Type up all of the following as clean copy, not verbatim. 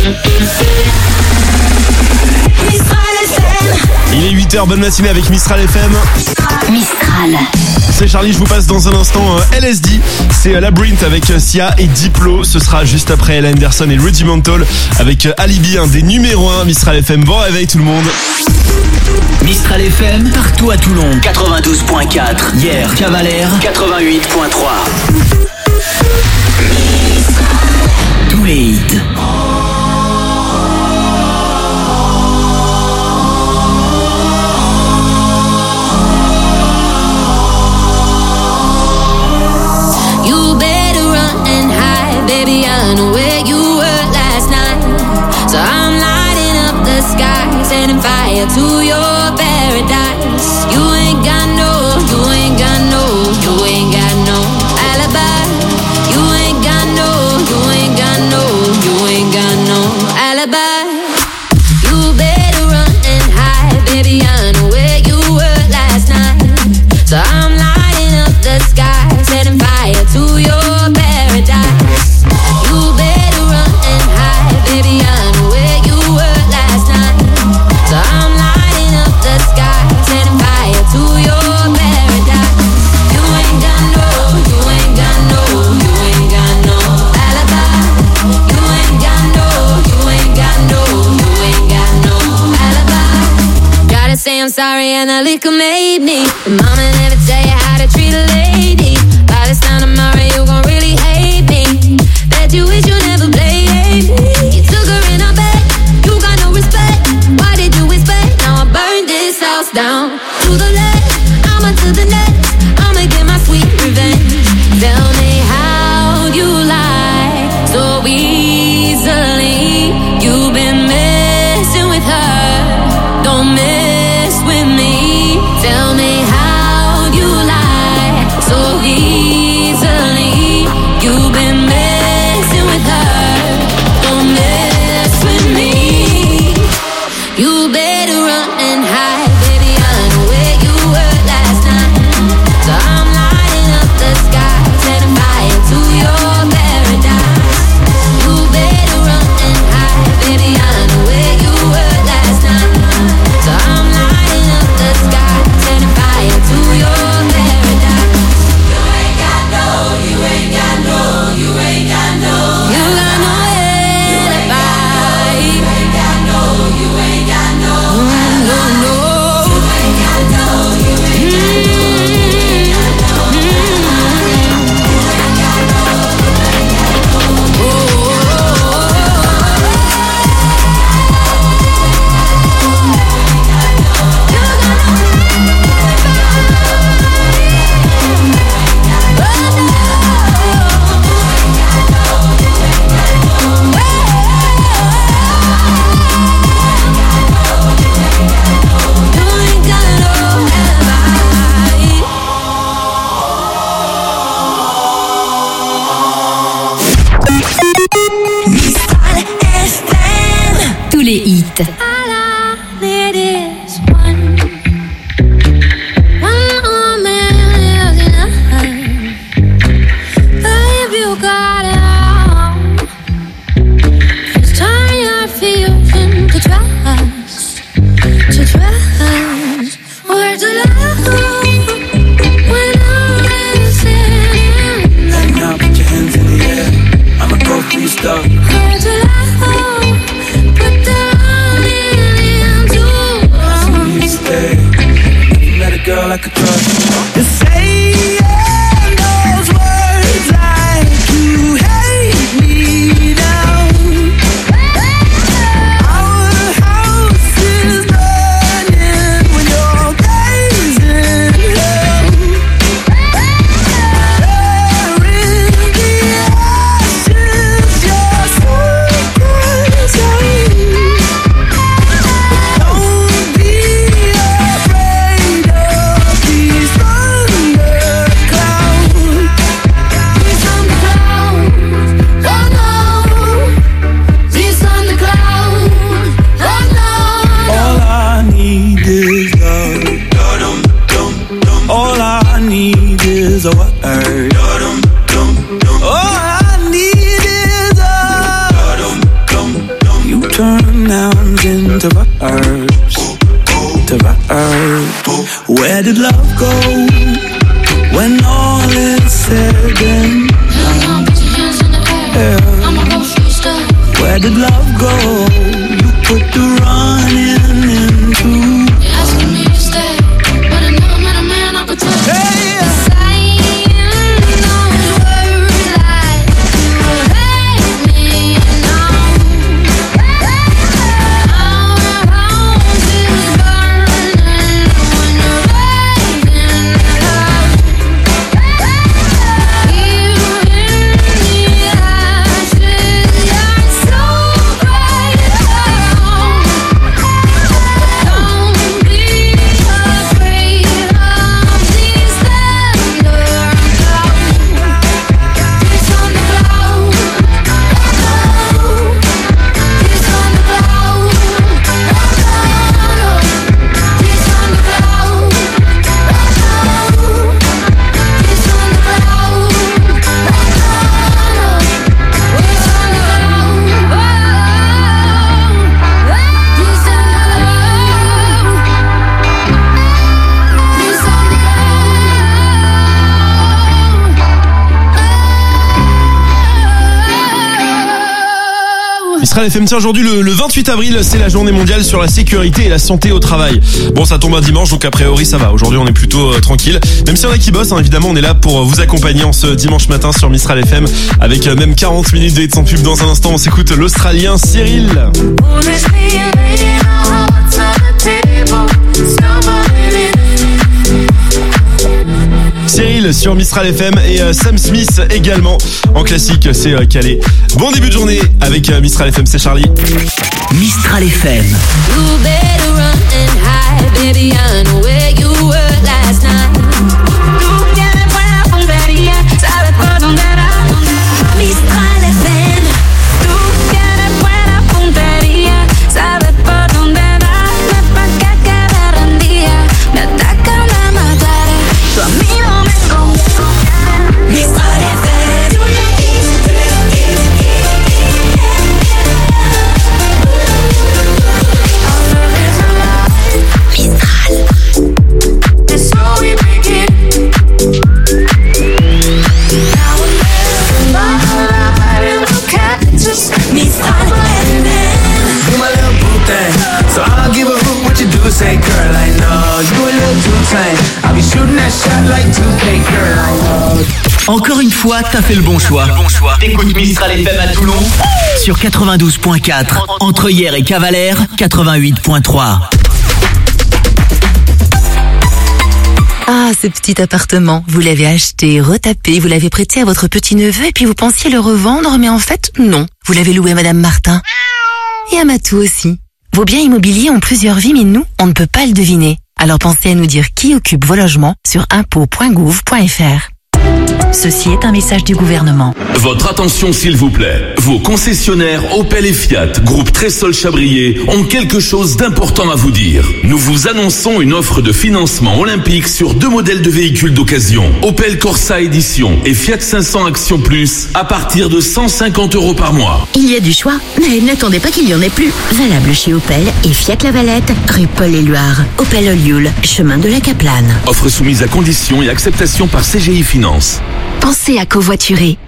Il est 8h, bonne matinée avec Mistral FM. Mistral. C'est Charlie, je vous passe dans un instant LSD. C'est Labyrinth avec Sia et Diplo. Ce sera juste après Ella Anderson et Rudimental avec Alibi, un des numéros 1 Mistral FM. Bon réveil tout le monde. Mistral FM, partout à Toulon, 92.4. Hier, Cavalère, 88.3. Tous les hits. Baby, I know where you were last night. So I'm lighting up the sky, setting fire to your paradise. You ain't got no alibi. You ain't got no alibi. You better run and hide, baby, I know where you were last night. So I'm lighting up the sky, setting fire to your paradise. You better run and hide, baby, I know where you were last night. So I'm lighting up the sky, setting fire to your paradise. You ain't got no alibi. You ain't got no alibi. Gotta say I'm sorry and the liquor made me. Mama never tell you how to treat a lady. By this time tomorrow you gon' really hate me. Bet you wish you never played me. You took her in a bed, you got no respect. Why did you expect? Now I burned this house down. To the left, I'ma to the next. I'ma get my sweet revenge. Tell me how you lie so easily. You've been messing with her, don't mess with me. Tell me how you lie so easily. You've been messing with her, don't mess with me. You better run and hide, baby, I know where you were last night. So I'm lighting up the sky, setting fire to your paradise. You better run and hide, baby, I know where you were last night. So I'm lighting up the sky, setting fire to your paradise. You ain't got no alibi. You ain't got no Tous les hits. Girl, I could trust. You say those words like you hate me now. Our house is burning when you're gazing hell. There in the ashes, you're to verse, to verse. Where did love go when all is said and done? Yeah. Where did love go? You put the running into. Asking me to stay, but I never met a man I could touch. Hey. Mistral FM, tiens, aujourd'hui le 28 avril, c'est la journée mondiale sur la sécurité et la santé au travail. Bon, ça tombe un dimanche, donc a priori ça va. Aujourd'hui on est plutôt tranquille. Même si on a qui bosse, hein, évidemment on est là pour vous accompagner en ce dimanche matin sur Mistral FM avec même 40 minutes de hits sans pub. Dans un instant on s'écoute l'Australien Cyril. Cyril sur Mistral FM et Sam Smith également. En classique, c'est calé. Bon début de journée avec Mistral FM, c'est Charlie. Mistral FM. You better run and hide, baby. I know where you were last night. Mistral FM. Tú tienes buena puntería, sabes por dónde darme pa' que quede rendida. Me atacan a matar, tú a mí no me conviene. Mistral FM. So I'll give a hoot what you do, say girl, I know you a little too tame. I'll be shooting that shot like 2K, girl, I know. Encore une fois, t'as fait le bon choix. T'écoutes Mistral FM à Toulon sur 92.4, entre hier et Cavalère, 88.3. Ah, ce petit appartement, vous l'avez acheté, retapé, vous l'avez prêté à votre petit-neveu et puis vous pensiez le revendre, mais en fait, non. Vous l'avez loué à Madame Martin. Et à Matou aussi. Vos biens immobiliers ont plusieurs vies, mais nous, on ne peut pas le deviner. Alors pensez à nous dire qui occupe vos logements sur impôts.gouv.fr. Ceci est un message du gouvernement. Votre attention s'il vous plaît. Vos concessionnaires Opel et Fiat, groupe Trésol Chabrier, ont quelque chose d'important à vous dire. Nous vous annonçons une offre de financement olympique sur 2 modèles de véhicules d'occasion. Opel Corsa Edition et Fiat 500 Action Plus à partir de 150 € par mois. Il y a du choix, mais n'attendez pas qu'il n'y en ait plus. Valable chez Opel et Fiat La Valette, rue Paul-Éluard. Opel Olioul, chemin de la Caplane. Offre soumise à conditions et acceptation par CGI Finance. Pensez à covoiturer.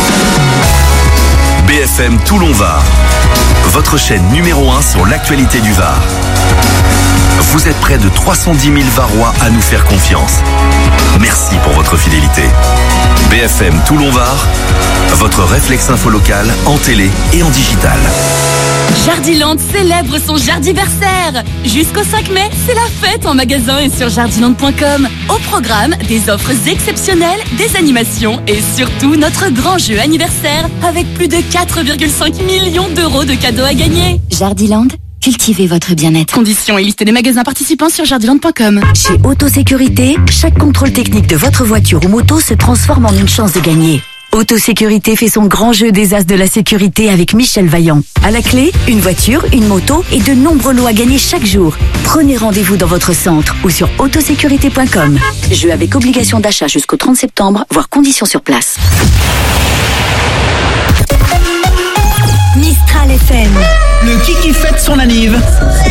BFM Toulon-Var, votre chaîne numéro 1 sur l'actualité du Var. Vous êtes près de 310 000 Varois à nous faire confiance. Merci pour votre fidélité. BFM Toulon-Var, votre réflexe info local en télé et en digital. Jardiland célèbre son jardiversaire. Jusqu'au 5 mai, c'est la fête en magasin et sur jardiland.com. Au programme, des offres exceptionnelles, des animations et surtout notre grand jeu anniversaire avec plus de 4,5 millions d'euros de cadeaux à gagner. Jardiland, cultivez votre bien-être. Conditions et liste des magasins participants sur jardiland.com. Chez Autosécurité, chaque contrôle technique de votre voiture ou moto se transforme en une chance de gagner. Autosécurité fait son grand jeu des as de la sécurité avec Michel Vaillant. À la clé, une voiture, une moto et de nombreux lots à gagner chaque jour. Prenez rendez-vous dans votre centre ou sur autosécurité.com. Jeu avec obligation d'achat jusqu'au 30 septembre, voire conditions sur place. Mistral FM. Le Kiki fête son anniv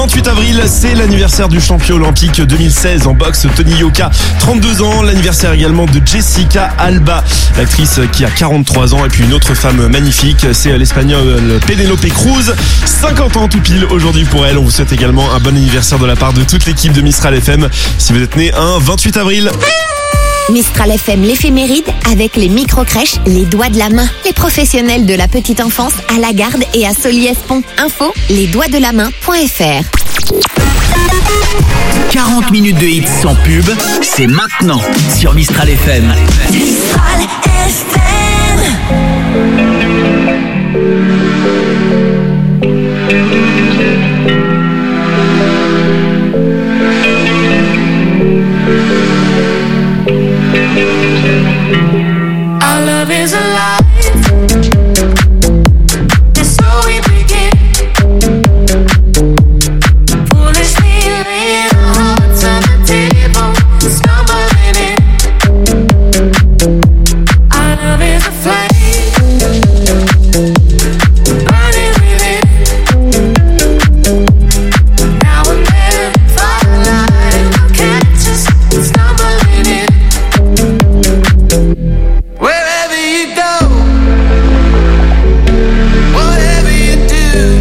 28 avril, c'est l'anniversaire du champion olympique 2016 en boxe Tony Yoka, 32 ans. L'anniversaire également de Jessica Alba, l'actrice qui a 43 ans. Et puis une autre femme magnifique, c'est l'espagnole Penélope Cruz, 50 ans tout pile aujourd'hui pour elle. On vous souhaite également un bon anniversaire de la part de toute l'équipe de Mistral FM si vous êtes né un 28 avril. Mistral FM, l'éphéméride avec les micro-crèches, les doigts de la main. Les professionnels de la petite enfance à la Garde et à Soliès-Pont. Info, lesdoigtsdelamain.fr. 40 minutes de hits sans pub, c'est maintenant sur Mistral FM. Mistral FM. Our love is alive. And so we begin. Foolishly laying our hearts on the table, stumbling in. Our love is a flame, burning within. Now and then, firelight will catch us stumbling in. Wherever you go, whatever you do,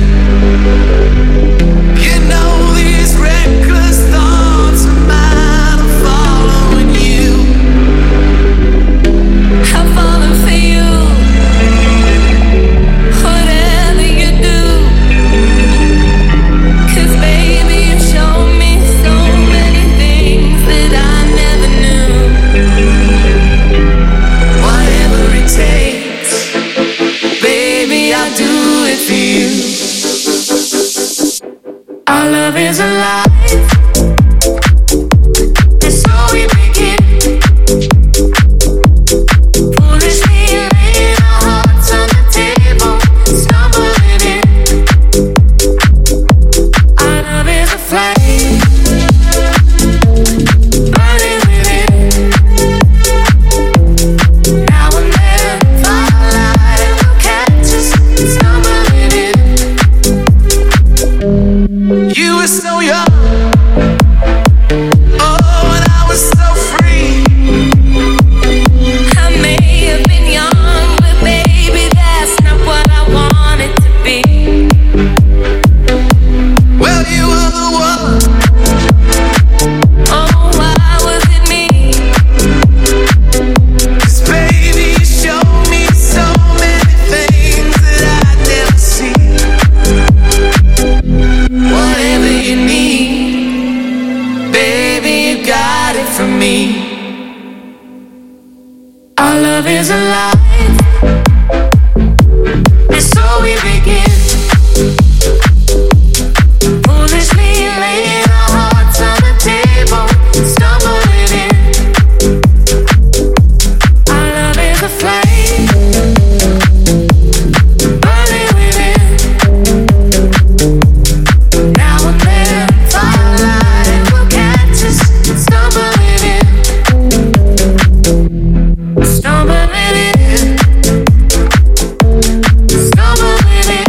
you know these reckless thoughts of mine are following you. I'm falling for you. Whatever you do, 'cause baby you show me so many things that I never knew. Whatever it takes, baby, I'll do it for you. Our love is alive. And so we begin. Foolishly laying our hearts on the table, stumbling in. Our love is a flame, burning within. Now and then, firelight will catch us stumbling in. You were so young, oh, and I was so free. I may have been young, but baby, that's not what I wanted to be. Well, you were the one. Oh, why was it me? 'Cause baby, you showed me so many things that I'd never seen. Whatever you need, baby, you got it from me. Our love is alive. And so we begin. Foolishly laying our hearts on the table, stumbling in. Our love is a flame, burning within. Now and then, firelight will catch us stumbling in. Stumbling in. Stumbling in.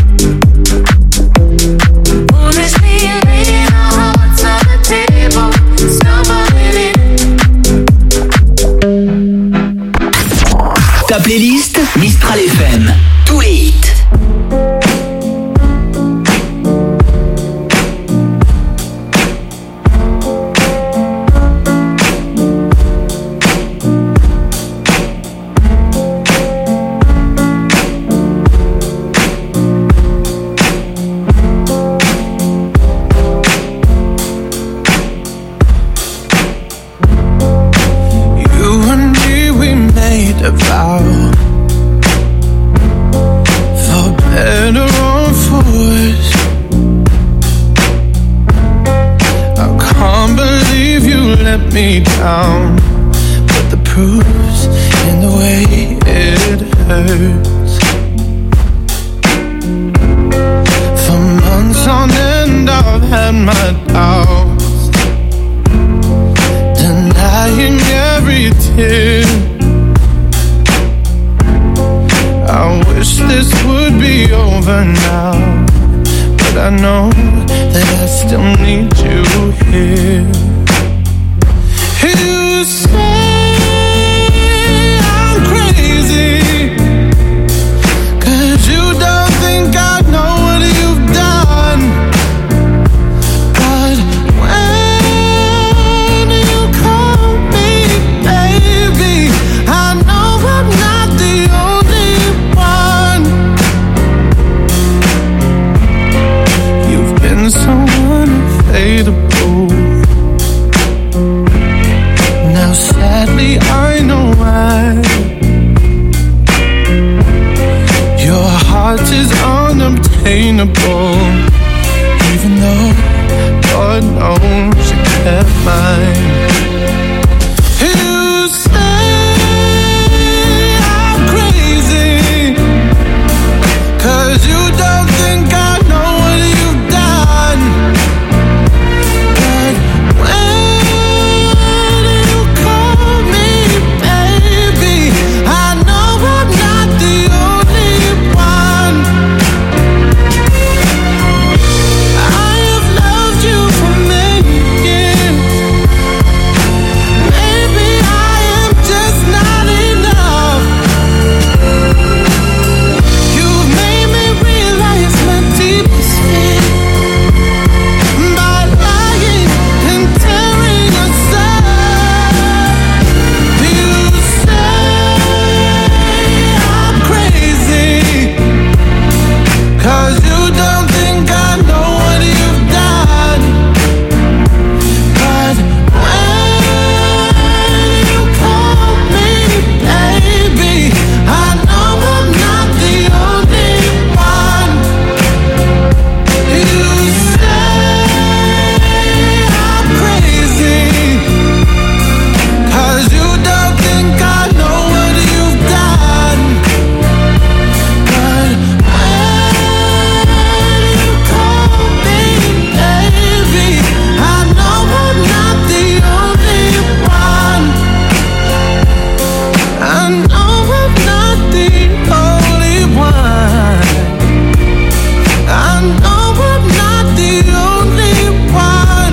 Foolishly laying our hearts on the table, stumbling in. Ta playlist Mistral FM, tous les hits. You and me, we made a vow, for better or for worse. I can't believe you let me down, but the proof's in the way it hurts. For months on end, I've had my doubts, denying every tear. I wish this would be over now, but I know that I unexplainable. Even though God knows you kept mine. You say I'm crazy, 'cause you don't think I know what you've done. But when you call me baby, I know I'm not the only one. I have loved you for many years. Maybe I am just not enough. You've made me realize my deepest fear by lying and tearing us up. You say I'm crazy, 'cause you don't think I know what you've done. But when you call me baby, I know I'm not the only one. You say I'm crazy, 'cause you don't think I know what you've done. But when you call me baby, I know I'm not the only one. I know I'm not the only one. I know I'm not the only one.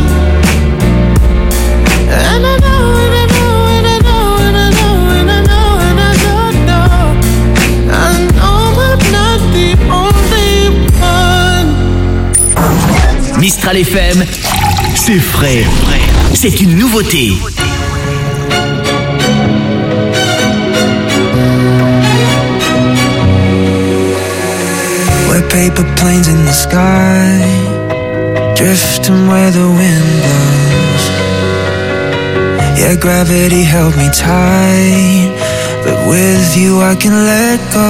And I know, and I know, and I know, and I know, and I know, and I don't know. I know I'm not the only one. Mistral FM, c'est frais. C'est une nouveauté. We're paper planes in the sky, drifting where the wind blows. Yeah, gravity held me tight, but with you I can let go.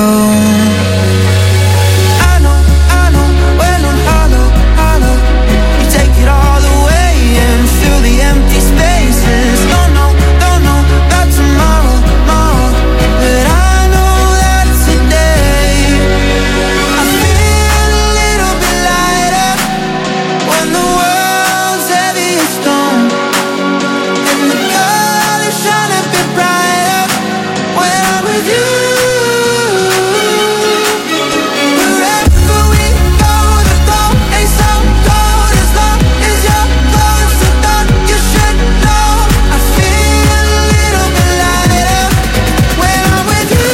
I know, when I'm hollow, hollow, you take it all away and fill the empty spaces. Don't know about tomorrow, but I know that today I feel a little bit lighter when the world's heavy as stone, and the colors shine a bit brighter when I'm with you. Wherever we go, the goal ain't so cold as long as you're close. So don't you should know I feel a little bit lighter when I'm with you.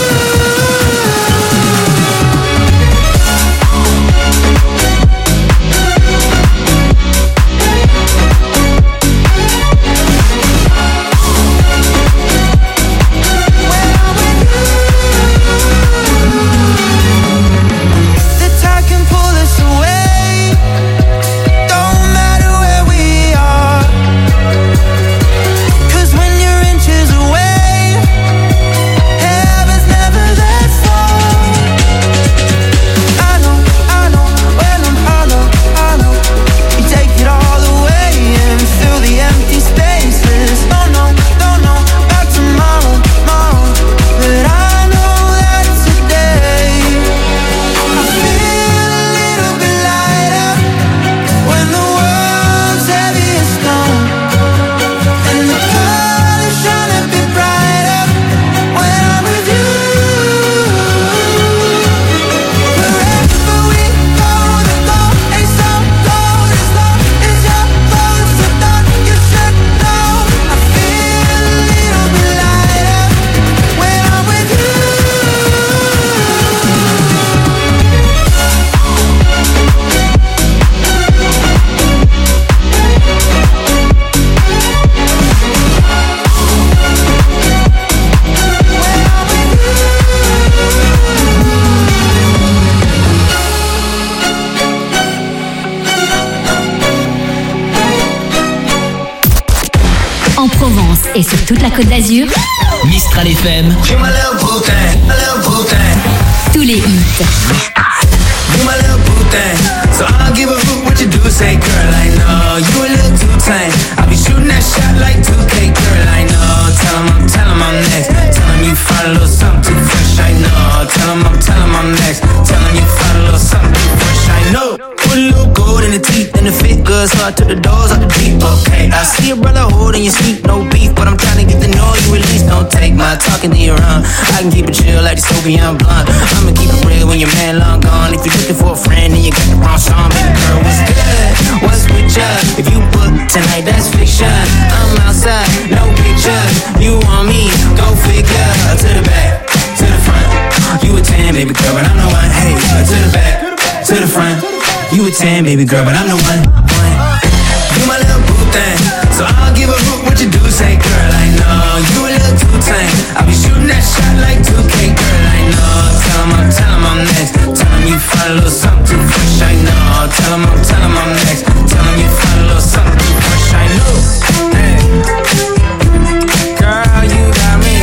The tide can pull us away, don't matter where we are, 'cause when you're inches away, heaven's never that far. I know, when I'm hollow, you take it all away and fill the empty spaces. Don't know about tomorrow, but I know that today I feel a little bit lighter when the world's heavy as stone, and the colors shine a bit brighter when I'm with you. Wherever we go, the goal ain't so cold as long as you're close. So don't you should know I feel a little bit lighter when I'm with you. En Provence et sur toute la Côte d'Azur, Mistral FM, tous les hits. thing. So I don't give a hoot what you do, say girl, I know you a little too tame. I'll be shooting that shot like 2K, girl, I know. Tell him I'm next. Tell him you find a little something too fresh, I know. Tell him I'm next. Tell him you find a little something too fresh, I know. Put a little gold in the teeth and the fit good, so I took the doors out the deep, okay. I see a brother holding your sleep, no beef, but I'm trying to get to know you at least. Don't take my talking to your own. I can keep it chill like the Soviet blonde. I'ma keep it real when your man long gone. If you're looking for a friend, then you got the wrong song. Baby girl, what's good? What's with ya? If you book tonight, that's fiction. I'm outside, no pictures. You want me? Go figure. To the back, to the front. You a 10, baby girl, but I'm the one. Hey, to the back, to the front. You a 10, baby girl, but I'm the one. You my little boo thing. So I don't give a hoot what you do, say girl, I know. You a little too tame. I'll be shooting that shot like 2K, girl, I know. Tell him I'm next. Tell him you find a little something too fresh, I know. Tell him I'm next. Tell him you find a little something too fresh, I know. Hey. Girl, you got me.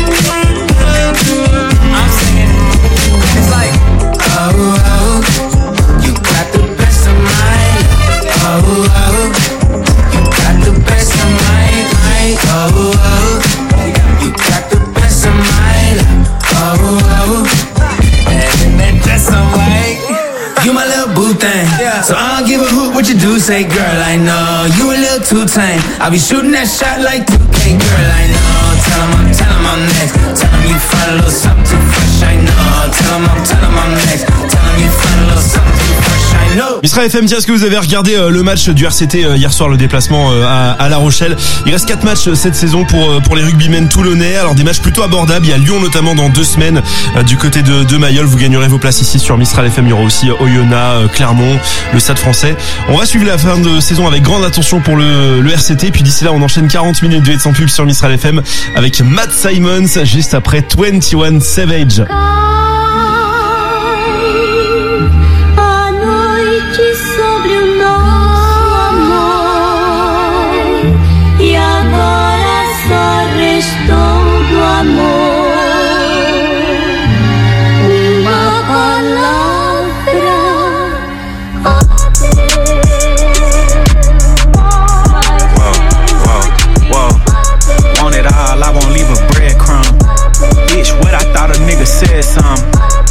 I'm singing. It's like, oh, you got the best of mine. Oh, you got the best of mine. Oh, you got the best of mine. Oh, and then that's alright. You my little boo thing. So I don't give a hoot what you do, say girl, I know. You a little too tame. I'll be shooting that shot like 2K, girl, I know. Tell him I'm next. Tell him you find a little something too fresh, I know. Tell him I'm next. Tell him you find a little something too fresh, I know. Mistral FM, tiens, est-ce que vous avez regardé le match du RCT hier soir, le déplacement à La Rochelle? Il reste 4 matchs cette saison pour les rugbymen toulonnais. Alors des matchs plutôt abordables. Il y a Lyon notamment dans 2 semaines du côté de Mayol. Vous gagnerez vos places ici sur Mistral FM. Il y aura aussi Oyonnax, Clermont, le Stade Français. On va suivre la fin de saison avec grande attention pour le RCT. Puis d'ici là, on enchaîne 40 minutes de hits sans pub sur Mistral FM avec Matt Simons juste après 21 Savage. Sobre o nosso amor e agora só restou do amor uma palavra. Whoa, want it all, I won't leave a breadcrumb. Bitch, what I thought a nigga said some.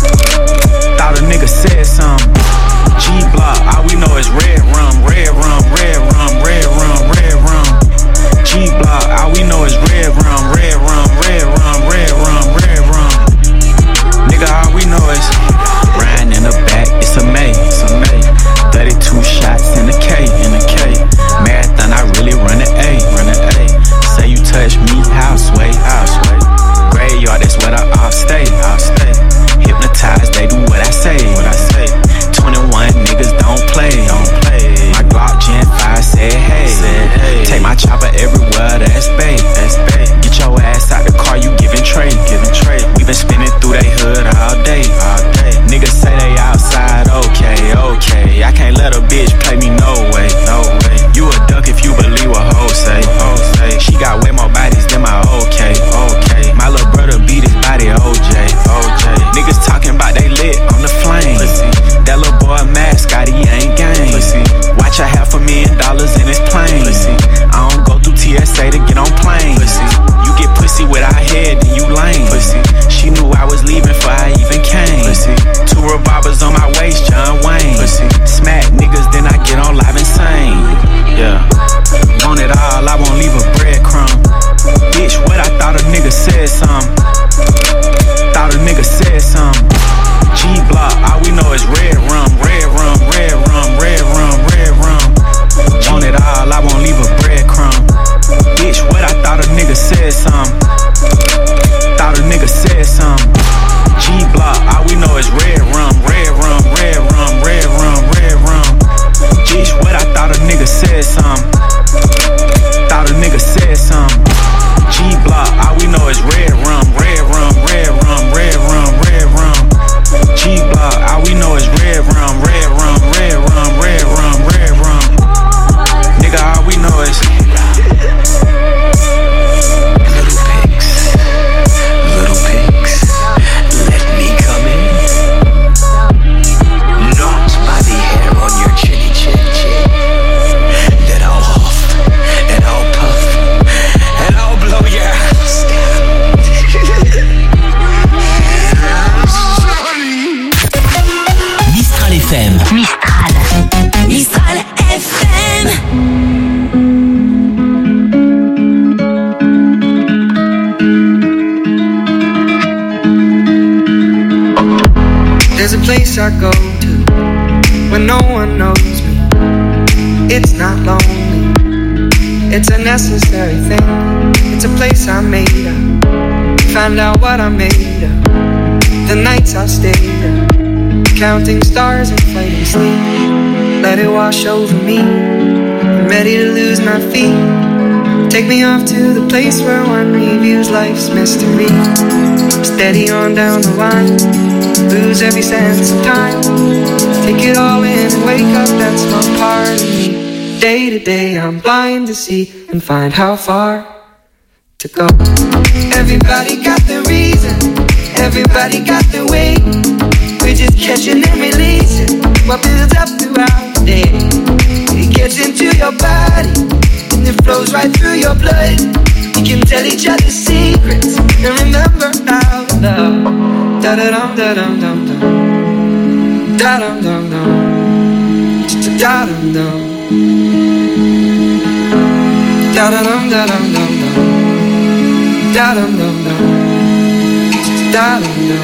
Thought a nigga said some. G-Block, all we know is red rum, red rum, red rum, red rum, red rum. G-Block, all we know is red rum, red rum, red rum, red rum, red rum. Nigga, all we know is riding in the back, it's a May, it's a May. 32 shots in the K, in the K. Marathon, I really run an A, run an A. Say you touch me, I'll sway, I'll sway. Graveyard, that's where the off stay, I'll stay. Hypnotized, they do what I say, what I say. 21 niggas don't play, don't play. My Glock Gen 5 said hey, take my chopper everywhere, that's bae, that's bae. Get your ass out the car, you giving trade, giving trade. We been spinning through they hood all day, all day. Niggas say they outside, okay, okay. I can't let a bitch play me, no way, no way. You a duck if you believe what hoes say, hoes say. She got way more bodies than my okay, okay. My little brother beat his body, OJ, OJ. Niggas talking about they lit on the flame. That little boy mascot, he ain't game. Watch $500,000 in his plane. I don't go through TSA to get on plane. You get pussy without head, then you lame. She knew I was leaving before I even came. 2 revolvers on my waist, John Wayne. Smack niggas, then I get on live insane. Yeah, want it all, I won't leave a breadcrumb. Bitch, what I thought a nigga said some. Thought a nigga said some. G-Block, all we know is red rum, red rum, red rum, red rum, red rum. Want it all, I won't leave a breadcrumb. Bitch, what I thought a nigga said some. Thought a nigga said some. G-Block, all we know is red rum, red rum, red rum, red rum, red rum. Bitch, what I thought a nigga said some. Thought a nigga said some. G-Block, all we know is red rum, place I go to when no one knows me. It's not lonely, it's a necessary thing. It's a place I made up, find out what I made up. The nights I stayed up, counting stars and fighting sleep. Let it wash over me, I'm ready to lose my feet. Take me off to the place where one reviews life's mystery. Steady on down the line, lose every sense of time. Take it all in and wake up, that's my part of me. Day to day I'm blind to see and find how far to go. Everybody got their reason, everybody got their way. We're just catching and releasing what builds up throughout the day. It gets into your body and it flows right through your blood. You can tell each other secrets and remember how to love. Da-da-dum, da-dum, dum, dum. Da-dum, dum, dum. Da-dum, dum. Da-da-dum, da-dum, dum, dum. Da-dum, dum, dum. Da-dum, dum.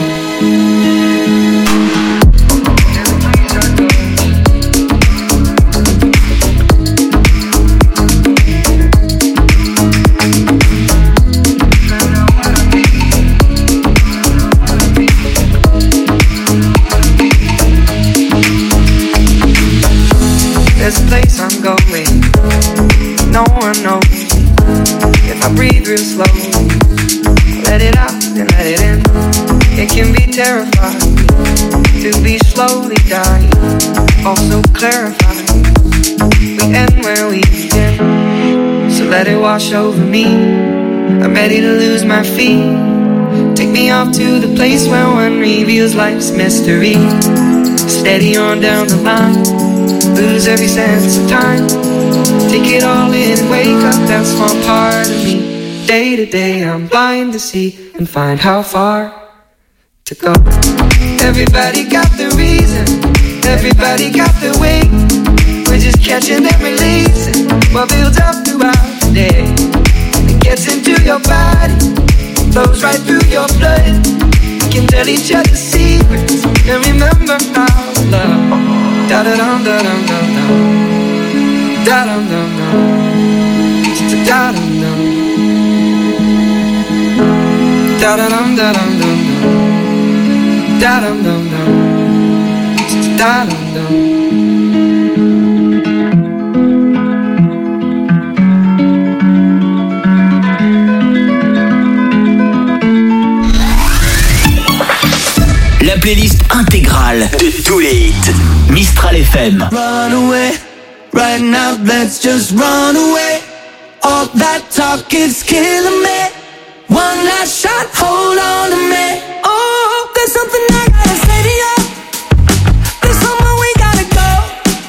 There's a place I'm going, no one knows me. If I breathe real slowly, let it out and let it in. It can be terrifying to be slowly dying, also clarifying. We end where we begin, so let it wash over me. I'm ready to lose my feet. Take me off to the place where one reveals life's mystery. Steady on down the line, lose every sense of time. Take it all in and wake up, that's one part of me. Day to day I'm blind to see and find how far to go. Everybody got their reason, everybody got their way. We're just catching and releasing what builds up throughout the day. It gets into your body, flows right through your blood. We can tell each other secrets and remember how to love. Da-da-dum, da-dum, dum, dum. Da-dum, dum, dum. Da-dum, dum. Da-da-dum, da-dum, dum, dum. Da-dum, dum, dum. Da-dum, dum. La playlist intégrale de tous les hits Mistral FM. Run away, right now let's just run away. All that talk is killing me. One last shot, hold on to me. Oh, there's something I gotta say to you. There's somewhere we gotta go.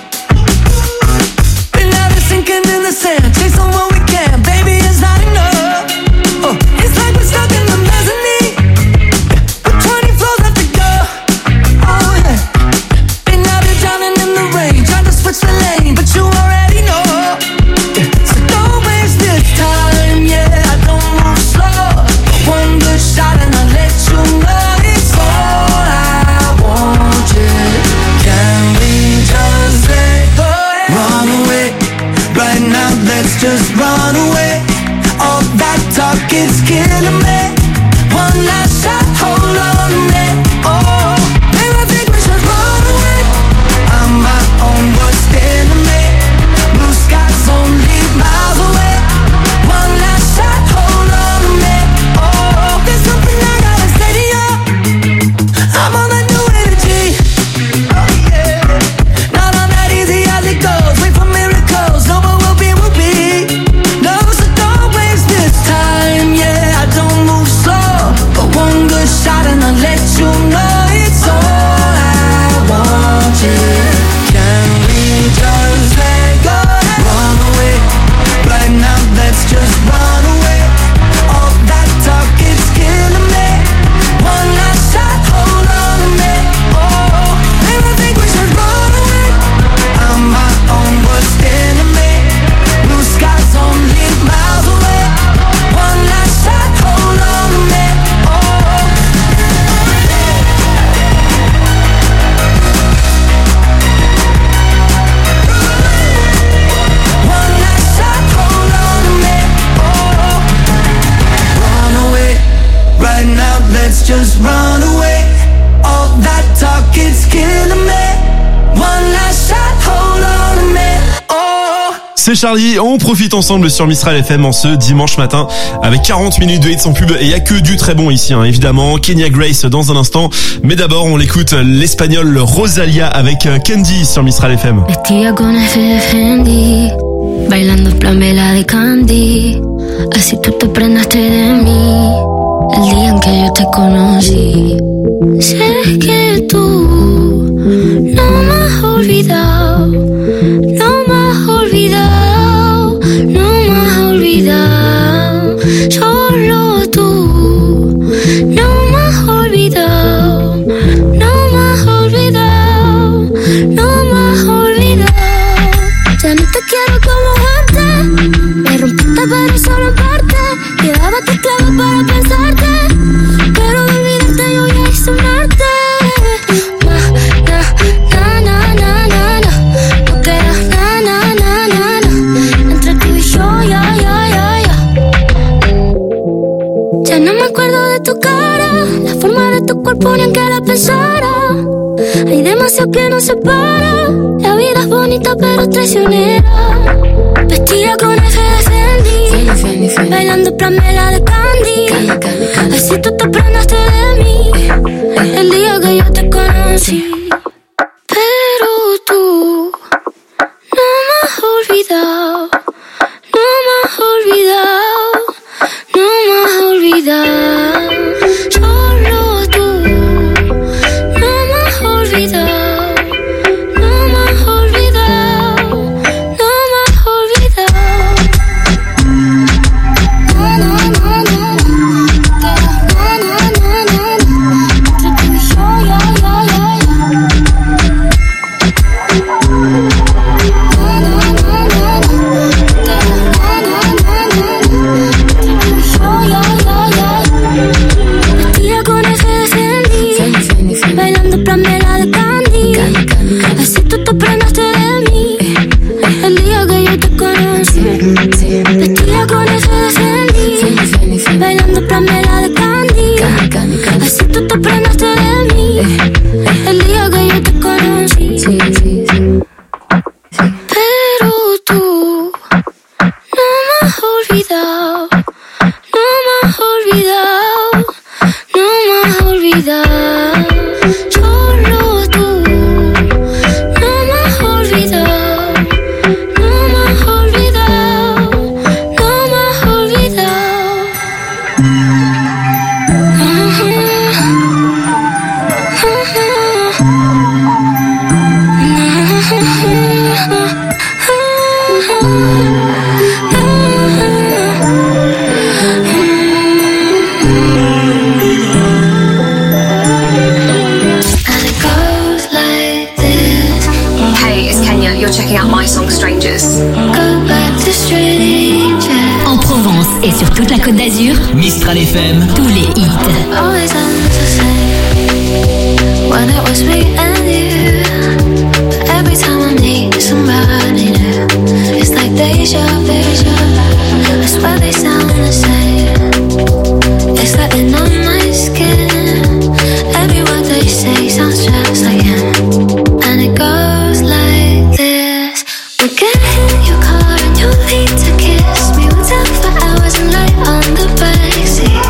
Been out there sinking in the sand, chasing what we can. Baby, it's not enough. Oh, it's like we're stuck in the mezzanine. With 20 floors left to go. Oh yeah. Been out there drowning in the rain, trying to switch the lane, but you already know. So don't waste this time, yeah. I don't move slow. One good shot and I'll let you know it's all I want, yeah. Can we just let go? Run away, right now let's just run away. All that talk is killing me. One last shot, hold on to me. Oh, maybe I think we should run away. I'm my own worst enemy. Blue skies only miles away. One last shot, hold on to me. Oh, there's something I gotta say to you. I'm on that new energy. Oh yeah. Not on that easy as it goes. Wait for miracles. No, but we'll be, we'll be. No, so don't waste this time. Yeah, I don't move slow, but one just run away. All that talk, it's killing me. One last shot, hold on a minute. Oh. C'est Charlie, on profite ensemble sur Mistral FM en ce dimanche matin avec 40 minutes de hits sans pub et il y a que du très bon ici évidemment. Kenya Grace dans un instant, mais d'abord on l'écoute, l'espagnol Rosalia avec Candy sur Mistral FM. Vestida con ese de Fendi, bailando Pamela de Candy, así tú te prendaste de mí, el día en que yo te conocí. Sé que tú no me has olvidado, no me has olvidado, no me has olvidado, solo tú, no me has olvidado, no me has olvidado, no me has olvidado. Ya no te quiero como antes, me rompiste pero solo en parte, llevaba tus claves para pensarte, pero de olvidarte yo ya hice un arte. Tu cara, la forma de tu cuerpo ni aunque la pensara. Hay demasiado que nos separa. La vida es bonita pero traicionera. Vestida con eje de Fendi, bailando Pamela de Candy. Así tú te prendaste de mí, el día que yo te conocí. Pero tú no me has olvidado, no me has olvidado, no me has olvidado. Mistral FM, tous les hits. Always the same when it was me and you. But every time I need somebody new, it's like deja vu. I swear they sound the same. It's like they're on my skin. Every word they say sounds just like him. And it goes like this: we'll get in your car and you'll need to kiss me. We'll talk for hours and lie on the backseat.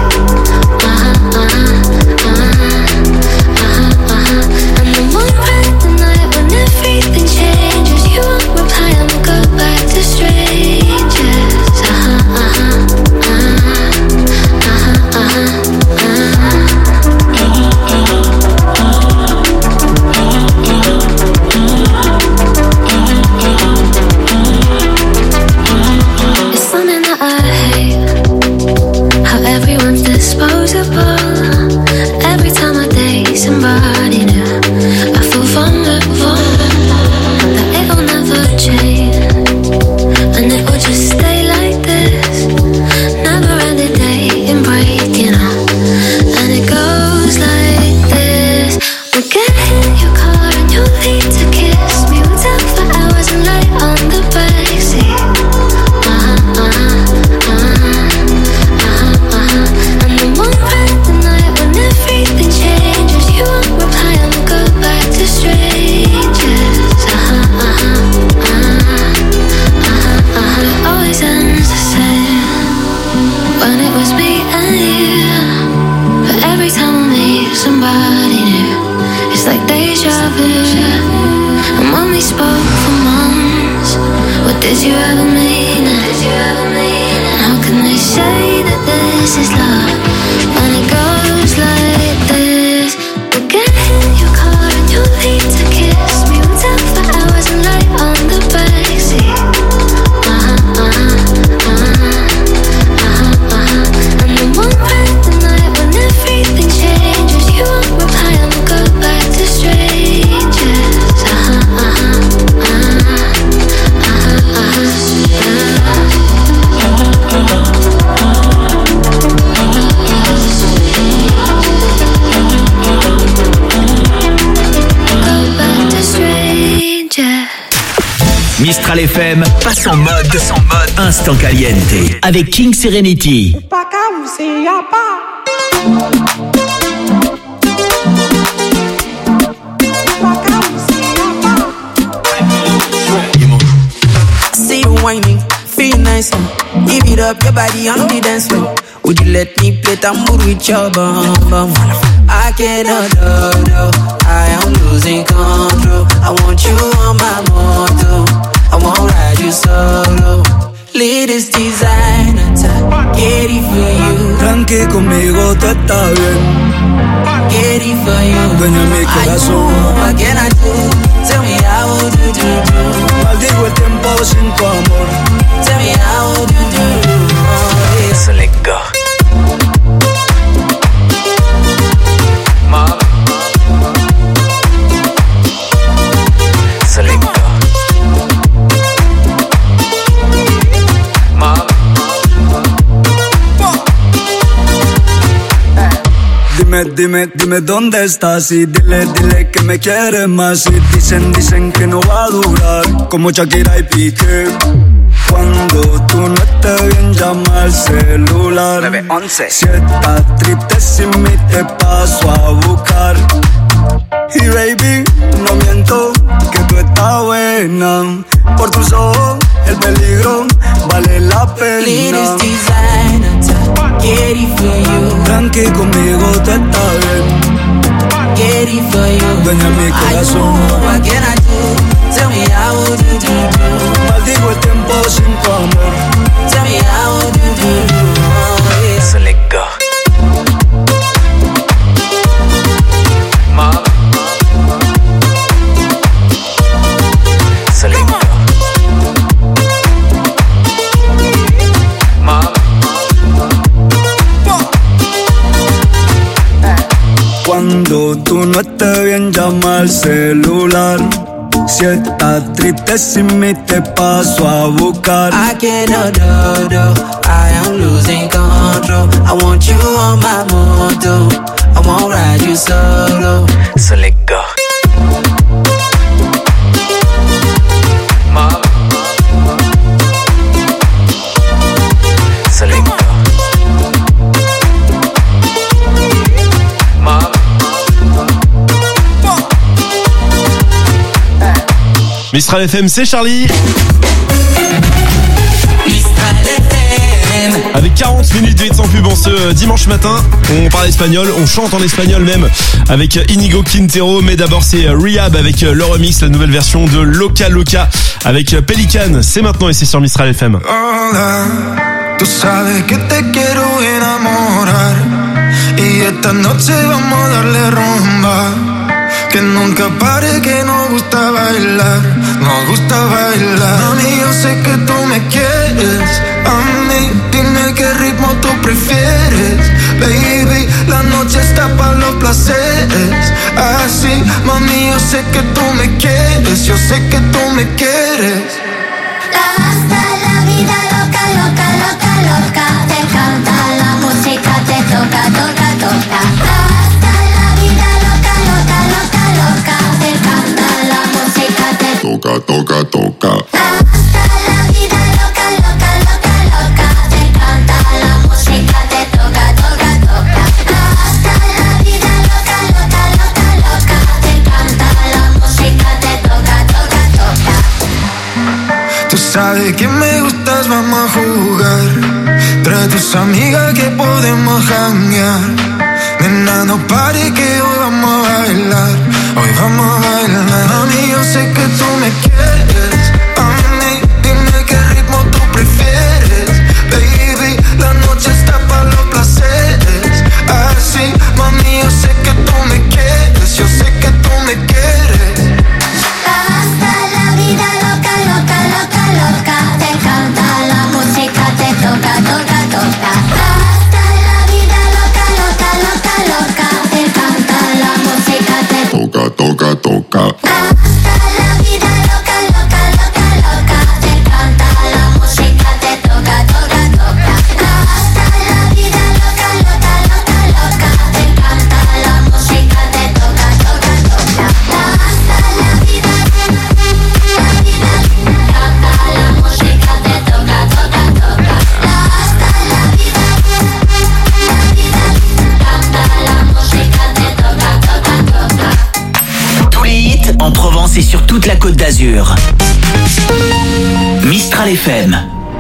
And the moon red the night when everything changes. You won't reply and we'll go back to straight. this is love. And it goes like this. You get in your car and you leave to kiss me. We'll talk for hours and lie on the backseat. And then one bright night when everything changes, you won't reply and we'll go back to strangers. Mistral FM passe en mode Instant Caliente avec King Serenity. See you whining, feel nice. Give it up, your body on the dance floor. Would you let me play tambour with your bum bum? I cannot do, I am losing control. I want you on my moto, I won't ride you solo. Latest designer, get it for you. Tranqui conmigo, tú estás bien. Get it for you. Dueña mi corazón. What can I do? Tell me how do. Maldigo el tiempo sin tu amor. Tell me how do. So let go. Mom. So let go. Mom. Dime dónde estás y dile que me quieres más. Y dicen que no va a durar, como Shakira y Piqué. Cuando tú no estés bien, llama al celular. 911. Si estás triste sin mí, te paso a buscar. Y baby, no miento, que tú estás buena. Por tus ojos, el peligro vale la pena. Latest designer, get it for you. Tranqui conmigo, tú estás bien. Get it for you. Dueña mi corazón. What can I do? Tell me how do. Maldigo el tiempo sin tu amor. Tell me how do. So let go. Mom. So let go. Mom. Cuando tú no estés bien, llama al celular. Si estás triste sin mí, te paso a buscar. I cannot do, I am losing control. I want you on my moto, I won't ride you solo. So let go. Mom. So let go. Mom. Mistral FM, c'est Charlie. Avec 40 minutes de hits en pub en ce dimanche matin. On parle espagnol, on chante en espagnol même avec Inigo Quintero. Mais d'abord c'est Rehab avec le remix, la nouvelle version de Loca Loca avec Pelican. C'est maintenant et c'est sur Mistral FM. Hola, tú sabes que te quiero enamorar y esta noche vamos a darle rumba. Que nunca pare, que nos gusta bailar, nos gusta bailar. Mami, yo sé que tú me quieres, a mí, dime qué ritmo tú prefieres. Baby, la noche está para los placeres. Así, mami, yo sé que tú me quieres, yo sé que tú me quieres. Hasta la vida loca, loca, loca, loca. Te canta la música, te toca, toca, toca. Hasta la vida loca, loca, loca, loca. Te canta la música, te toca, toca, toca. Hasta la vida loca, loca, loca, loca. Te canta la música, te toca, toca, toca. Hasta la vida loca, loca, loca, loca. Te canta la música, te toca, toca, toca. Tú sabes que me gustas, vamos a jugar. Trae tus amigas que podemos janguear. Nena, no pare que hoy vamos a bailar. Hoy vamos a bailar. Mami, yo sé que tú me quieres. A mí, dime qué ritmo tú prefieres. Baby, la noche está para los placeres. toute la Côte d'Azur. Mistral FM.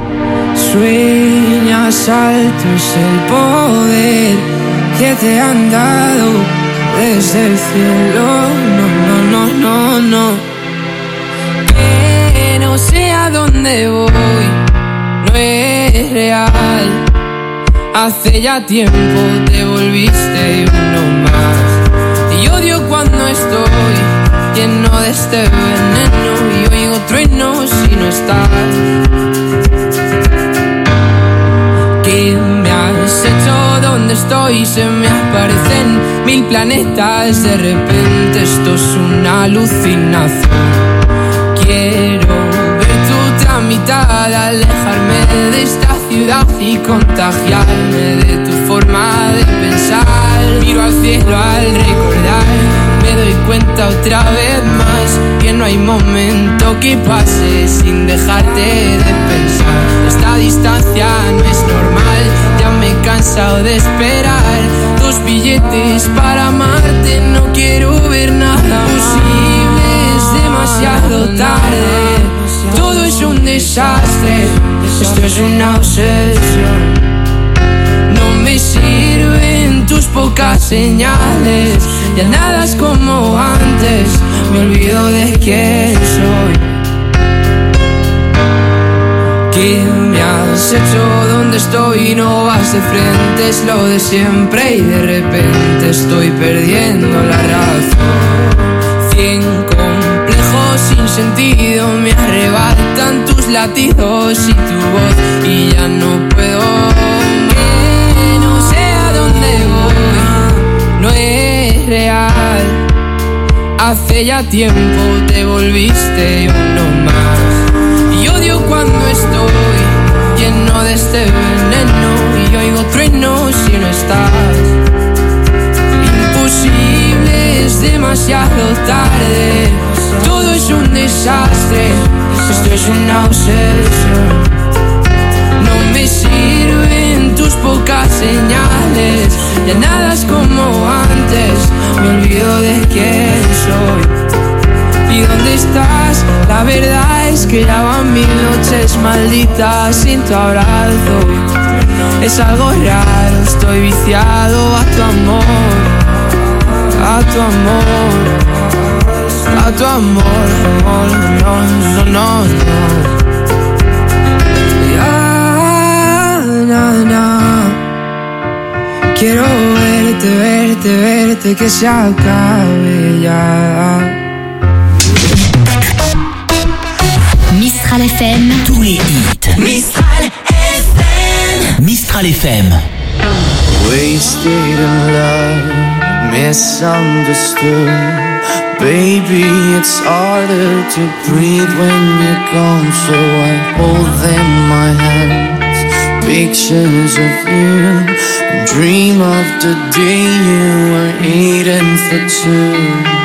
Sueñas alto es el poder que te han dado desde el cielo. No. Que no sé a dónde voy, no es real. Hace ya tiempo te volviste uno más. Y odio cuando estoy lleno de este veneno y oigo truenos si no estás. ¿Qué me has hecho? ¿Dónde estoy? Se me aparecen 1000 planetas. De repente esto es una alucinación. Quiero ver tu otra mitad, alejarme de esta ciudad y contagiarme de tu forma de pensar. Miro al cielo al recordar, me doy cuenta otra vez más que no hay momento que pase sin dejarte de pensar. Esta distancia no es normal, ya me he cansado de esperar. 2 billetes para amarte, no quiero ver nada posible, es demasiado tarde. Todo es un desastre, esto es una obsesión. No me sirven tus pocas señales, ya nada es como antes, me olvido de quién soy. ¿Qué me has hecho? ¿Dónde estoy? No vas de frente, es lo de siempre y de repente estoy perdiendo la razón. 100 complejos sin sentido me arrebatan tus latidos y tu voz y ya no puedo. Que no sé a dónde voy, no es real. Hace ya tiempo te volviste uno más. Y odio cuando estoy lleno de este veneno y oigo truenos si no estás. Imposible, es demasiado tarde. Todo es un desastre, esto es una obsesión. No me sirven tus pocas señales, ya nada es como antes, me olvido de quién soy. ¿Y dónde estás? La verdad es que ya van 1000 noches malditas sin tu abrazo. Es algo raro, estoy viciado a tu amor, a tu amor, a tu amor, no. Ya, quiero verte, que se acabe ya. Mistral FM, tous les hits. Mistral FM. Mistral FM. Wasted in love, misunderstood. Baby, it's harder to breathe when you're gone, so I hold them in my hands. Pictures of you, dream of the day you were eating for 2.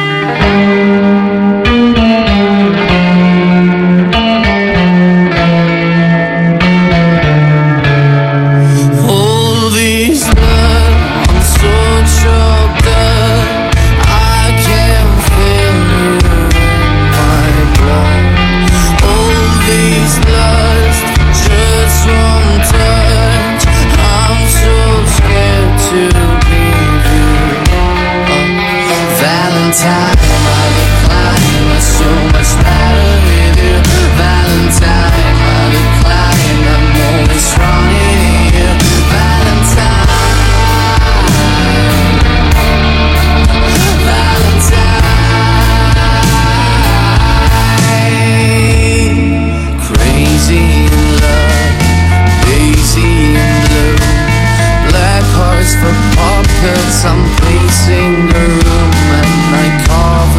I'm pacing the room and I carve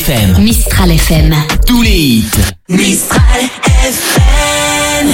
FM. Mistral FM. Tous les hits. Mistral FM.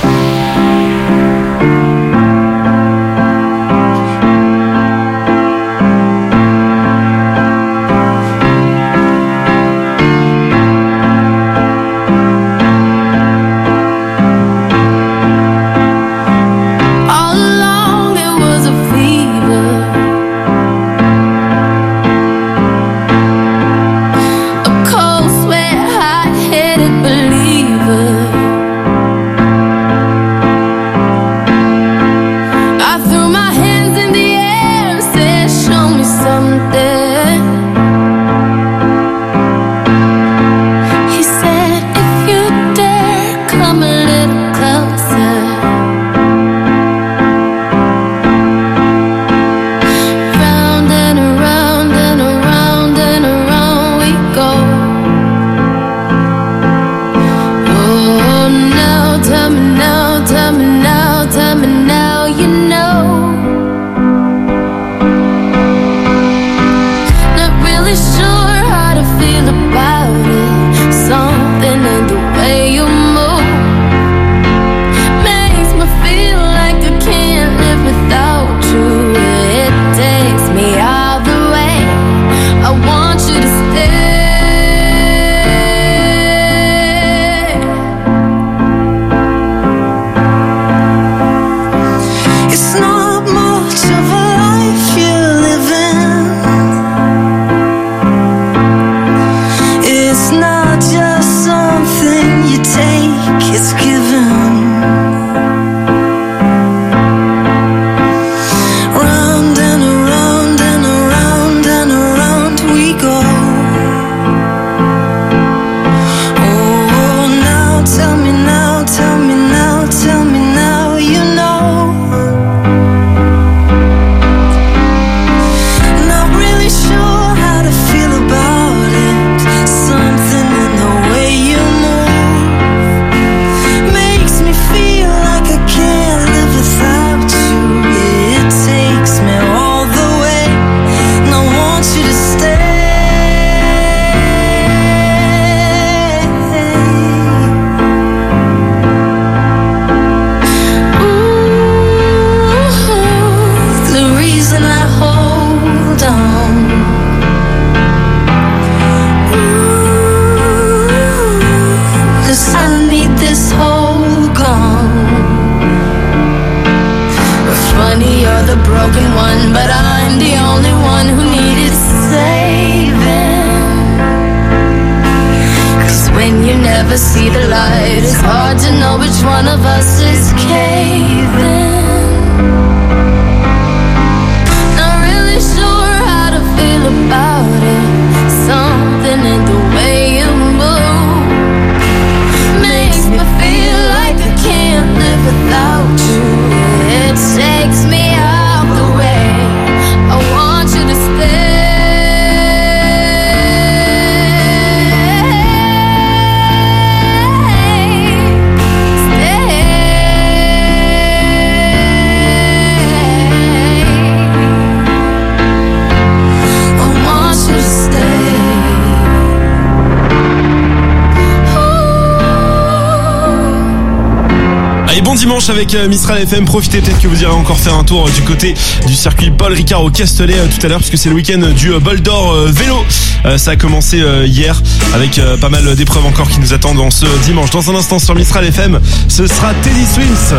Dimanche avec Mistral FM, profitez peut-être que vous irez encore faire un tour du côté du circuit Paul Ricard au Castellet tout à l'heure, puisque c'est le week-end du Bol d'Or vélo. Ça a commencé hier avec pas mal d'épreuves encore qui nous attendent en ce dimanche. Dans un instant sur Mistral FM, ce sera Teddy Swims.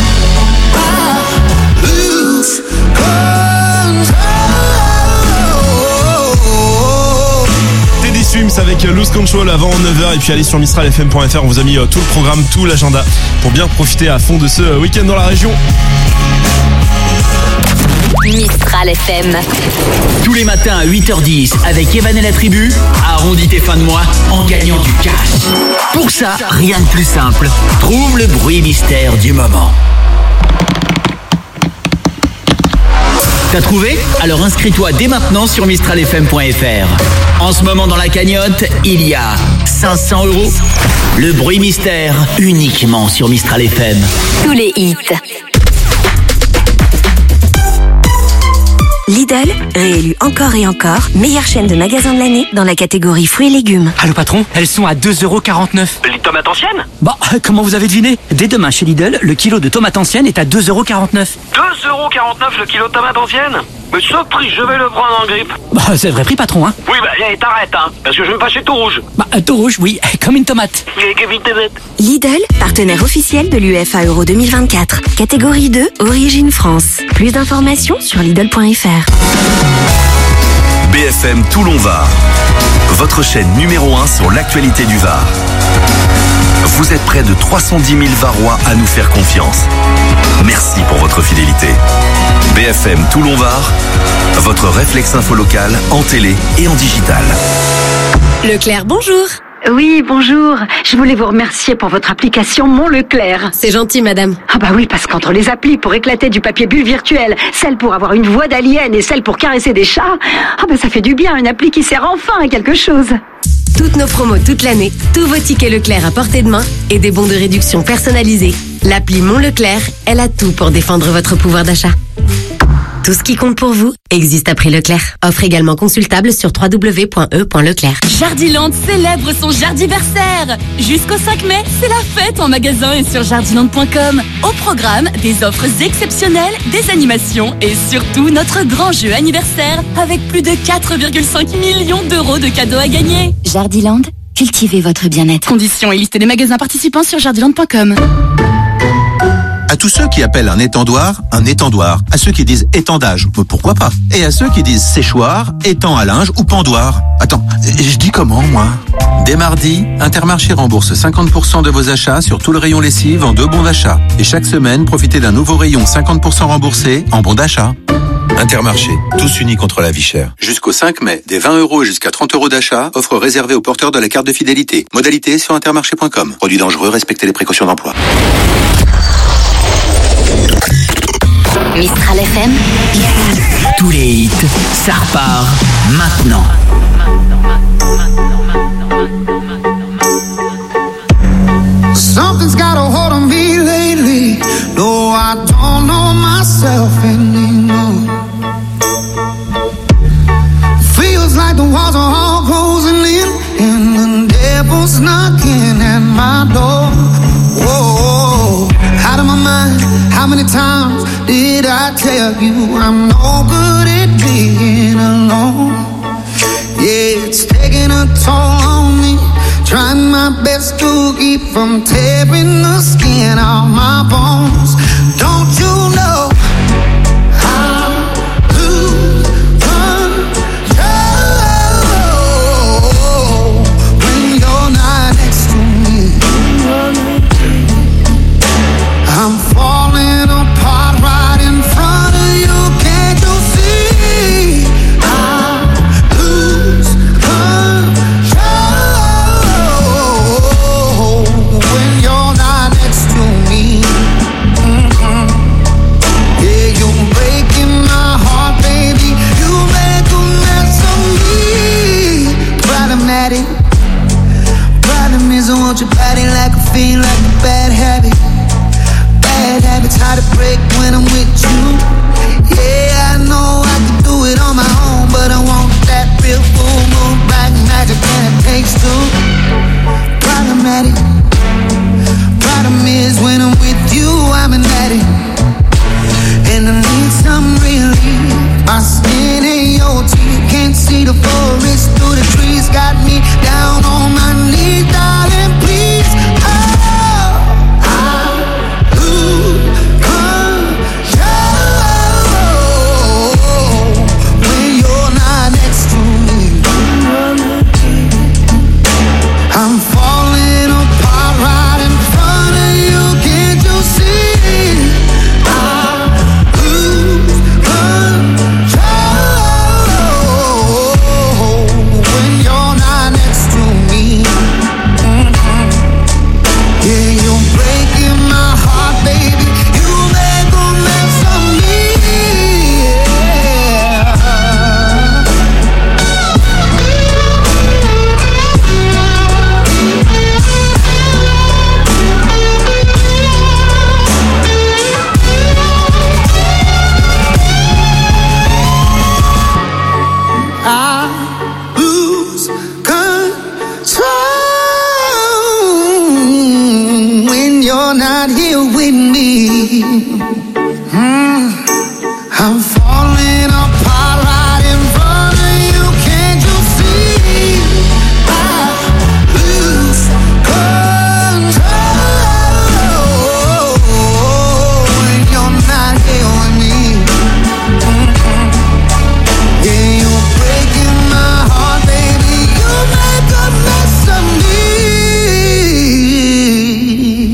Avec Lose Control avant 9h et puis allez sur mistralfm.fr, on vous a mis tout le programme, tout l'agenda pour bien profiter à fond de ce week-end dans la région. Mistral FM. Tous les matins à 8h10 avec Evan et la tribu, arrondis tes fins de mois en gagnant du cash. Pour ça, rien de plus simple, trouve le bruit mystère du moment. T'as trouvé? Alors inscris-toi dès maintenant sur mistralfm.fr. En ce moment dans la cagnotte, il y a 500 €. Le bruit mystère, uniquement sur Mistral FM. Tous les hits. Lidl, réélu encore et encore, meilleure chaîne de magasins de l'année dans la catégorie fruits et légumes. Allô patron, elles sont à 2,49€. Les tomates anciennes? Bah, comment vous avez deviné? Dès demain chez Lidl, le kilo de tomates anciennes est à 2,49€. 2,49€ le kilo de tomates anciennes? Mais ce prix, je vais le prendre en grippe. Bah, c'est le vrai prix patron, hein. Oui, bah, viens, t'arrêtes, hein, parce que je vais me passer tout rouge. Bah, tout rouge, oui, comme une tomate. Lidl, partenaire officiel de l'UEFA Euro 2024. Catégorie 2, Origine France. Plus d'informations sur Lidl.fr. BFM Toulon-Var, votre chaîne numéro 1 sur l'actualité du Var. Vous êtes près de 310 000 Varois à nous faire confiance. Merci pour votre fidélité. BFM Toulon-Var, votre réflexe info local en télé et en digital. Leclerc, bonjour. Oui, bonjour. Je voulais vous remercier pour votre application Mon Leclerc. C'est gentil, madame. Ah bah oui, parce qu'entre les applis pour éclater du papier bulle virtuel, celle pour avoir une voix d'alien et celle pour caresser des chats, ah bah ça fait du bien, une appli qui sert enfin à quelque chose. Toutes nos promos toute l'année, tous vos tickets Leclerc à portée de main et des bons de réduction personnalisés. L'appli Mon Leclerc, elle a tout pour défendre votre pouvoir d'achat. Tout ce qui compte pour vous existe à prix Leclerc. Offre également consultable sur www.e.leclerc. Jardiland célèbre son Jardiversaire. Jusqu'au 5 mai, c'est la fête en magasin et sur jardiland.com. Au programme, des offres exceptionnelles, des animations et surtout notre grand jeu anniversaire avec plus de 4,5 millions d'euros de cadeaux à gagner. Jardiland, cultivez votre bien-être. Conditions et liste des magasins participants sur jardiland.com. À tous ceux qui appellent un étendoir. À ceux qui disent étendage, pourquoi pas? Et à ceux qui disent séchoir, étang à linge ou pendoir. Attends, je dis comment, moi? Dès mardi, Intermarché rembourse 50% de vos achats sur tout le rayon lessive en 2 bons d'achat. Et chaque semaine, profitez d'un nouveau rayon 50% remboursé en bons d'achat. Intermarché, tous unis contre la vie chère. Jusqu'au 5 mai, des 20 € jusqu'à 30 € d'achat, offre réservée aux porteurs de la carte de fidélité. Modalité sur intermarché.com. Produit dangereux, respectez les précautions d'emploi. Mistral FM, tous les hits, ça repart maintenant. Something's got a hold on me lately. No, I don't know myself anymore. Feels like the walls are all closing in, and the devil's knocking at my door. Whoa, out of my mind. How many times did I tell you I'm no good at being alone? Yeah, it's taking a toll on me. Trying my best to keep from tearing the skin off my bones. Don't you know I lose control when you're not next to me? I'm falling apart right in front of you. Can't you see? I lose control when you're not next to me. Yeah, you're breaking my heart, baby. You make a mess of me. Problematic. Problem is I want your body like a fiend, like a bad habit. Bad habits hard to break when I'm with you. Yeah, I know I can do it on my own, but I want that real full moon black magic and it takes two. Problematic. Problem is when I'm with you, I'm an addict, and I need some relief. My skin ain't your teeth, can't see the forest through the trees. Got me down on my knees, darling, please. Oh, I lose control when you're not next to me. I'm falling apart right in front of you. Can't you see? I lose control when you're not next to me. Yeah, you're breaking my heart, baby. You make a mess of me. you.